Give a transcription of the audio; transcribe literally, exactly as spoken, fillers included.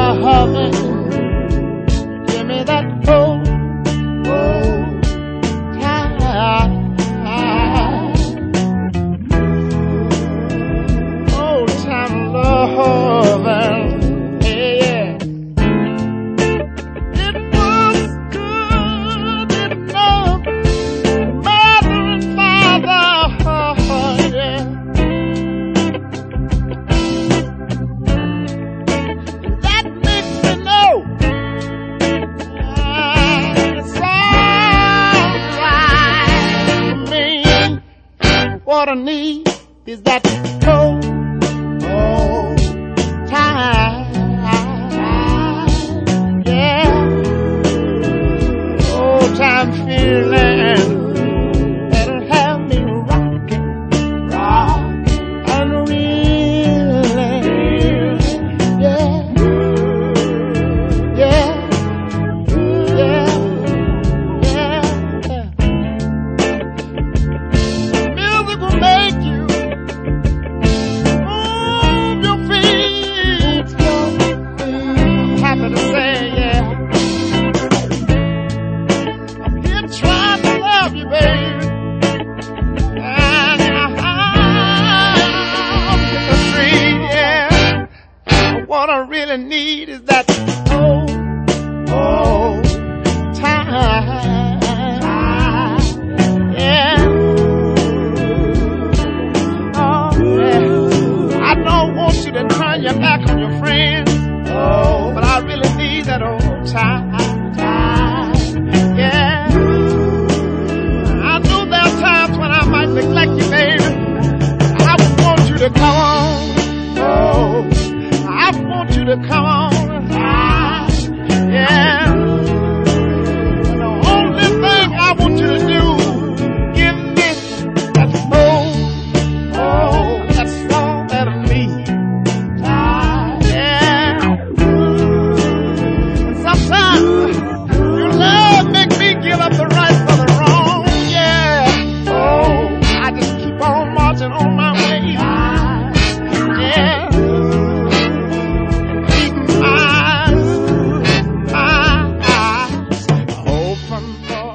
loving. Give me that old, old time. Old time loving. Yeah, yeah. It was good enough. Mother and father. Yeah. That makes me know it's alright for me. What I need is that old, old time. Yeah, old time feeling that'll have me rocking, rocking and reeling. Yeah, yeah, yeah, yeah. Music will make you move your feet. I'm happy to say, yeah, I'm here trying to love you, baby. And I'm in the street, yeah. What I really need is that old, old time. Yeah. Oh, yeah. I don't want you to turn your back on your friends. Oh, but I really need that old time. Yeah. I know there are times when I might neglect you, baby. I want you to come on. Oh, I want you to come on. Yeah. The only thing I want you to do, give me that old, oh, that song that I need. Yeah. And sometimes your love make me give up the right for the wrong. Yeah. Oh, I just keep on marching on my way. Yeah. Keep my eyes, my eyes open for